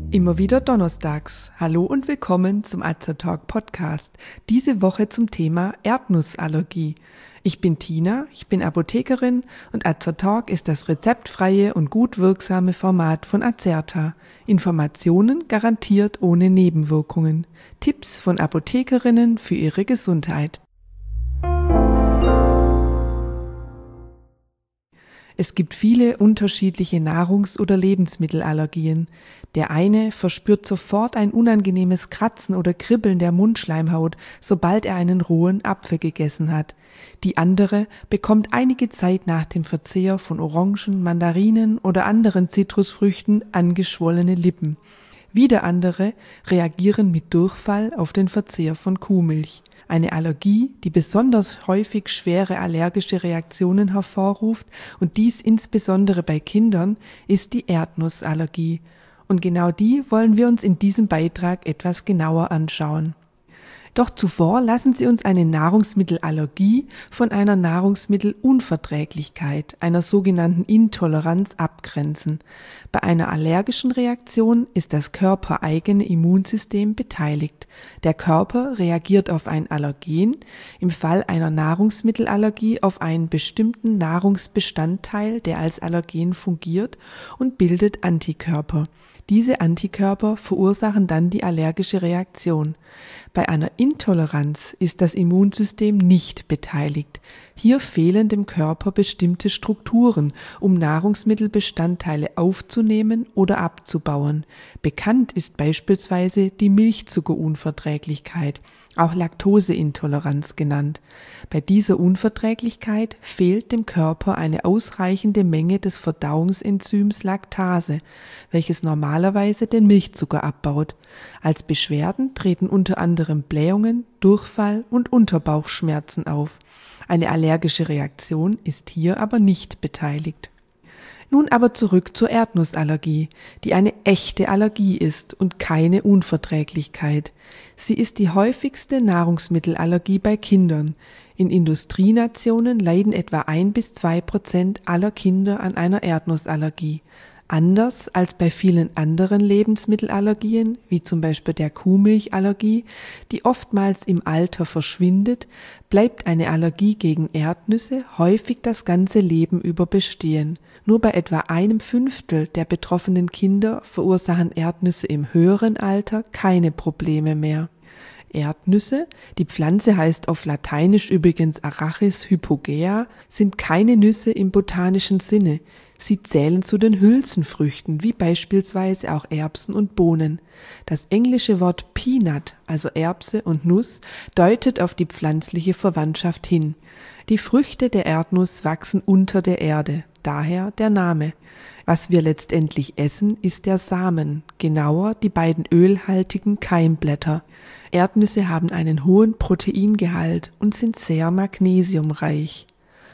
Immer wieder donnerstags. Hallo und willkommen zum Azertalk Podcast. Diese Woche zum Thema Erdnussallergie. Ich bin Tina, ich bin Apothekerin und Azertalk ist das rezeptfreie und gut wirksame Format von Azerta. Informationen garantiert ohne Nebenwirkungen. Tipps von Apothekerinnen für ihre Gesundheit. Es gibt viele unterschiedliche Nahrungs- oder Lebensmittelallergien. Der eine verspürt sofort ein unangenehmes Kratzen oder Kribbeln der Mundschleimhaut, sobald er einen rohen Apfel gegessen hat. Die andere bekommt einige Zeit nach dem Verzehr von Orangen, Mandarinen oder anderen Zitrusfrüchten angeschwollene Lippen. Wieder andere reagieren mit Durchfall auf den Verzehr von Kuhmilch. Eine Allergie, die besonders häufig schwere allergische Reaktionen hervorruft und dies insbesondere bei Kindern, ist die Erdnussallergie. Und genau die wollen wir uns in diesem Beitrag etwas genauer anschauen. Doch zuvor lassen Sie uns eine Nahrungsmittelallergie von einer Nahrungsmittelunverträglichkeit, einer sogenannten Intoleranz, abgrenzen. Bei einer allergischen Reaktion ist das körpereigene Immunsystem beteiligt. Der Körper reagiert auf ein Allergen, im Fall einer Nahrungsmittelallergie auf einen bestimmten Nahrungsbestandteil, der als Allergen fungiert, und bildet Antikörper. Diese Antikörper verursachen dann die allergische Reaktion. Bei einer Intoleranz ist das Immunsystem nicht beteiligt. Hier fehlen dem Körper bestimmte Strukturen, um Nahrungsmittelbestandteile aufzunehmen oder abzubauen. Bekannt ist beispielsweise die Milchzuckerunverträglichkeit, auch Laktoseintoleranz genannt. Bei dieser Unverträglichkeit fehlt dem Körper eine ausreichende Menge des Verdauungsenzyms Laktase, welches normalerweise den Milchzucker abbaut. Als Beschwerden treten unter anderem Blähungen, Durchfall und Unterbauchschmerzen auf. Eine allergische Reaktion ist hier aber nicht beteiligt. Nun aber zurück zur Erdnussallergie, die eine echte Allergie ist und keine Unverträglichkeit. Sie ist die häufigste Nahrungsmittelallergie bei Kindern. In Industrienationen leiden etwa 1-2% aller Kinder an einer Erdnussallergie. Anders als bei vielen anderen Lebensmittelallergien, wie zum Beispiel der Kuhmilchallergie, die oftmals im Alter verschwindet, bleibt eine Allergie gegen Erdnüsse häufig das ganze Leben über bestehen. Nur bei etwa 1/5 der betroffenen Kinder verursachen Erdnüsse im höheren Alter keine Probleme mehr. Erdnüsse, die Pflanze heißt auf Lateinisch übrigens Arachis hypogea, sind keine Nüsse im botanischen Sinne. Sie zählen zu den Hülsenfrüchten, wie beispielsweise auch Erbsen und Bohnen. Das englische Wort Peanut, also Erbse und Nuss, deutet auf die pflanzliche Verwandtschaft hin. Die Früchte der Erdnuss wachsen unter der Erde, daher der Name. Was wir letztendlich essen, ist der Samen, genauer die beiden ölhaltigen Keimblätter. Erdnüsse haben einen hohen Proteingehalt und sind sehr magnesiumreich.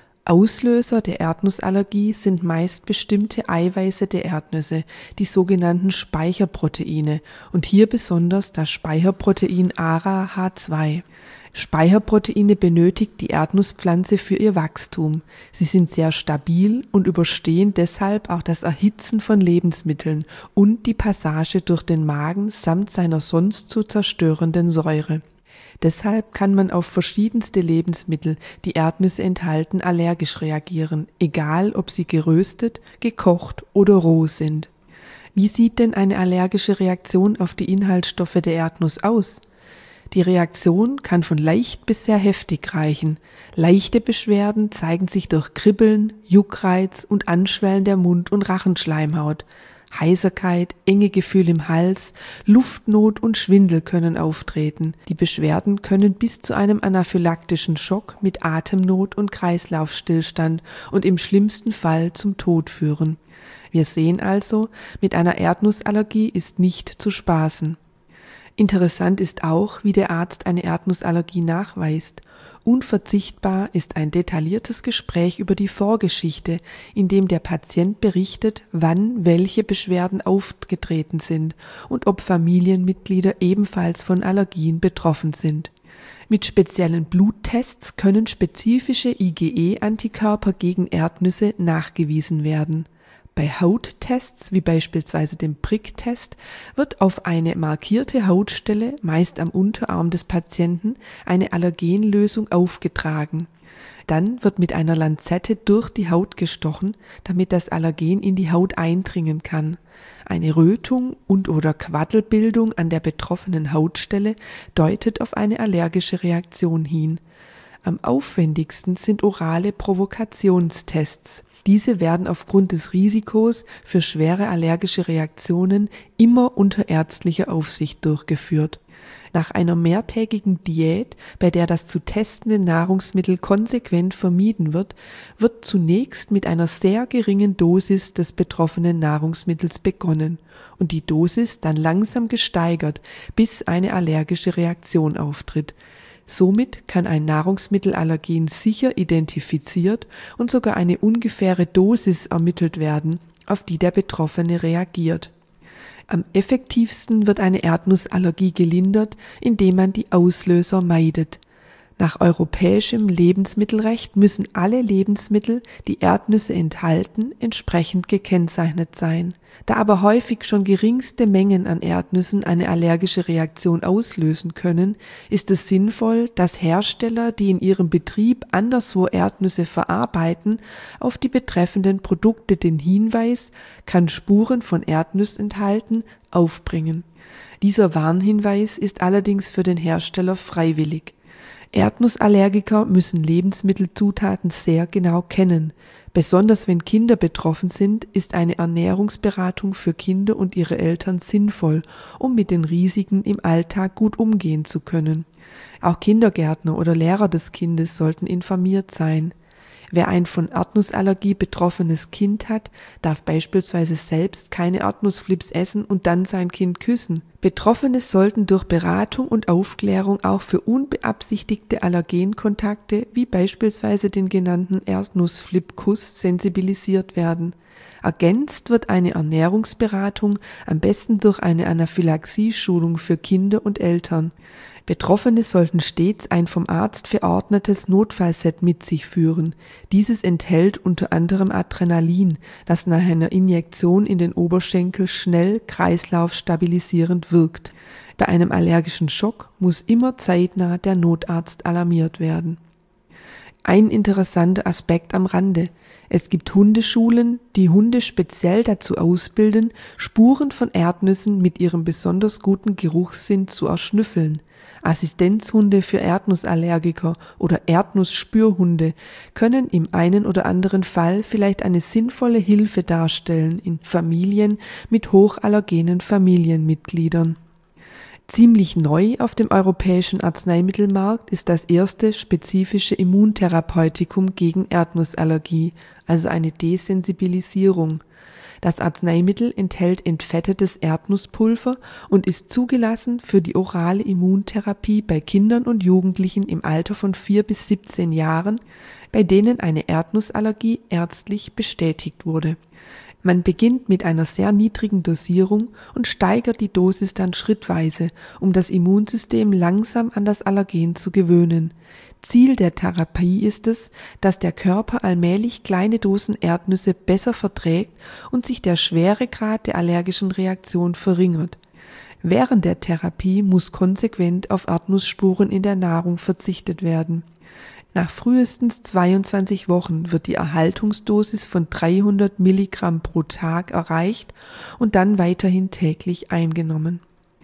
Auslöser der Erdnussallergie sind meist bestimmte Eiweiße der Erdnüsse, die sogenannten Speicherproteine, und hier besonders das Speicherprotein ARA-H2. Speicherproteine benötigt die Erdnusspflanze für ihr Wachstum. Sie sind sehr stabil und überstehen deshalb auch das Erhitzen von Lebensmitteln und die Passage durch den Magen samt seiner sonst zu zerstörenden Säure. Deshalb kann man auf verschiedenste Lebensmittel, die Erdnüsse enthalten, allergisch reagieren, egal ob sie geröstet, gekocht oder roh sind. Wie sieht denn eine allergische Reaktion auf die Inhaltsstoffe der Erdnuss aus? Die Reaktion kann von leicht bis sehr heftig reichen. Leichte Beschwerden zeigen sich durch Kribbeln, Juckreiz und Anschwellen der Mund- und Rachenschleimhaut. Heiserkeit, enge Gefühle im Hals, Luftnot und Schwindel können auftreten. Die Beschwerden können bis zu einem anaphylaktischen Schock mit Atemnot und Kreislaufstillstand und im schlimmsten Fall zum Tod führen. Wir sehen also, mit einer Erdnussallergie ist nicht zu spaßen. Interessant ist auch, wie der Arzt eine Erdnussallergie nachweist. Unverzichtbar ist ein detailliertes Gespräch über die Vorgeschichte, in dem der Patient berichtet, wann welche Beschwerden aufgetreten sind und ob Familienmitglieder ebenfalls von Allergien betroffen sind. Mit speziellen Bluttests können spezifische IgE-Antikörper gegen Erdnüsse nachgewiesen werden. Bei Hauttests, wie beispielsweise dem Pricktest, wird auf eine markierte Hautstelle, meist am Unterarm des Patienten, eine Allergenlösung aufgetragen. Dann wird mit einer Lanzette durch die Haut gestochen, damit das Allergen in die Haut eindringen kann. Eine Rötung und/oder Quaddelbildung an der betroffenen Hautstelle deutet auf eine allergische Reaktion hin. Am aufwendigsten sind orale Provokationstests. Diese werden aufgrund des Risikos für schwere allergische Reaktionen immer unter ärztlicher Aufsicht durchgeführt. Nach einer mehrtägigen Diät, bei der das zu testende Nahrungsmittel konsequent vermieden wird, wird zunächst mit einer sehr geringen Dosis des betroffenen Nahrungsmittels begonnen und die Dosis dann langsam gesteigert, bis eine allergische Reaktion auftritt. Somit kann ein Nahrungsmittelallergen sicher identifiziert und sogar eine ungefähre Dosis ermittelt werden, auf die der Betroffene reagiert. Am effektivsten wird eine Erdnussallergie gelindert, indem man die Auslöser meidet. Nach europäischem Lebensmittelrecht müssen alle Lebensmittel, die Erdnüsse enthalten, entsprechend gekennzeichnet sein. Da aber häufig schon geringste Mengen an Erdnüssen eine allergische Reaktion auslösen können, ist es sinnvoll, dass Hersteller, die in ihrem Betrieb anderswo Erdnüsse verarbeiten, auf die betreffenden Produkte den Hinweis „kann Spuren von Erdnuss enthalten“ aufbringen. Dieser Warnhinweis ist allerdings für den Hersteller freiwillig. Erdnussallergiker müssen Lebensmittelzutaten sehr genau kennen. Besonders wenn Kinder betroffen sind, ist eine Ernährungsberatung für Kinder und ihre Eltern sinnvoll, um mit den Risiken im Alltag gut umgehen zu können. Auch Kindergärtner oder Lehrer des Kindes sollten informiert sein. Wer ein von Erdnussallergie betroffenes Kind hat, darf beispielsweise selbst keine Erdnussflips essen und dann sein Kind küssen. Betroffene sollten durch Beratung und Aufklärung auch für unbeabsichtigte Allergenkontakte wie beispielsweise den genannten Erdnussflip-Kuss sensibilisiert werden. Ergänzt wird eine Ernährungsberatung am besten durch eine Anaphylaxie-Schulung für Kinder und Eltern. Betroffene sollten stets ein vom Arzt verordnetes Notfallset mit sich führen. Dieses enthält unter anderem Adrenalin, das nach einer Injektion in den Oberschenkel schnell kreislaufstabilisierend wirkt. Bei einem allergischen Schock muss immer zeitnah der Notarzt alarmiert werden. Ein interessanter Aspekt am Rande: Es gibt Hundeschulen, die Hunde speziell dazu ausbilden, Spuren von Erdnüssen mit ihrem besonders guten Geruchssinn zu erschnüffeln. Assistenzhunde für Erdnussallergiker oder Erdnussspürhunde können im einen oder anderen Fall vielleicht eine sinnvolle Hilfe darstellen in Familien mit hochallergenen Familienmitgliedern. Ziemlich neu auf dem europäischen Arzneimittelmarkt ist das erste spezifische Immuntherapeutikum gegen Erdnussallergie, also eine Desensibilisierung. Das Arzneimittel enthält entfettetes Erdnusspulver und ist zugelassen für die orale Immuntherapie bei Kindern und Jugendlichen im Alter von 4 bis 17 Jahren, bei denen eine Erdnussallergie ärztlich bestätigt wurde. Man beginnt mit einer sehr niedrigen Dosierung und steigert die Dosis dann schrittweise, um das Immunsystem langsam an das Allergen zu gewöhnen. Ziel der Therapie ist es, dass der Körper allmählich kleine Dosen Erdnüsse besser verträgt und sich der Schweregrad der allergischen Reaktion verringert. Während der Therapie muss konsequent auf Erdnussspuren in der Nahrung verzichtet werden. Nach frühestens 22 Wochen wird die Erhaltungsdosis von 300 Milligramm pro Tag erreicht und dann weiterhin täglich eingenommen.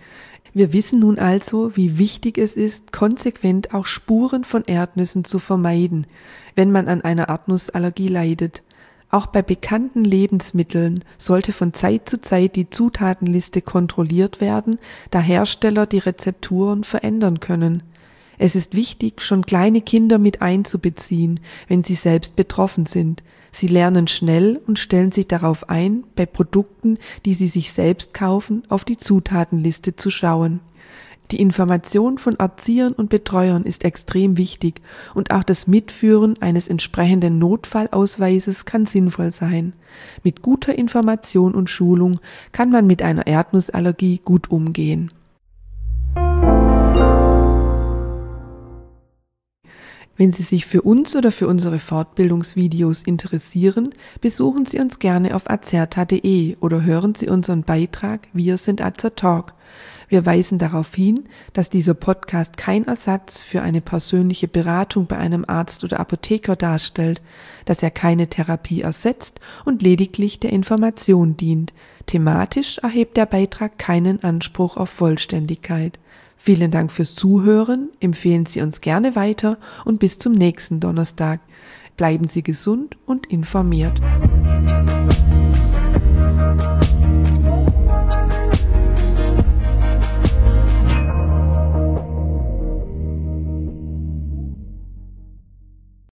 Wir wissen nun also, wie wichtig es ist, konsequent auch Spuren von Erdnüssen zu vermeiden, wenn man an einer Erdnussallergie leidet. Auch bei bekannten Lebensmitteln sollte von Zeit zu Zeit die Zutatenliste kontrolliert werden, da Hersteller die Rezepturen verändern können. Es ist wichtig, schon kleine Kinder mit einzubeziehen, wenn sie selbst betroffen sind. Sie lernen schnell und stellen sich darauf ein, bei Produkten, die sie sich selbst kaufen, auf die Zutatenliste zu schauen. Die Information von Erziehern und Betreuern ist extrem wichtig und auch das Mitführen eines entsprechenden Notfallausweises kann sinnvoll sein. Mit guter Information und Schulung kann man mit einer Erdnussallergie gut umgehen. Wenn Sie sich für uns oder für unsere Fortbildungsvideos interessieren, besuchen Sie uns gerne auf azerta.de oder hören Sie unseren Beitrag Wir sind Azertalk. Wir weisen darauf hin, dass dieser Podcast kein Ersatz für eine persönliche Beratung bei einem Arzt oder Apotheker darstellt, dass er keine Therapie ersetzt und lediglich der Information dient. Thematisch erhebt der Beitrag keinen Anspruch auf Vollständigkeit. Vielen Dank fürs Zuhören, empfehlen Sie uns gerne weiter und bis zum nächsten Donnerstag. Bleiben Sie gesund und informiert.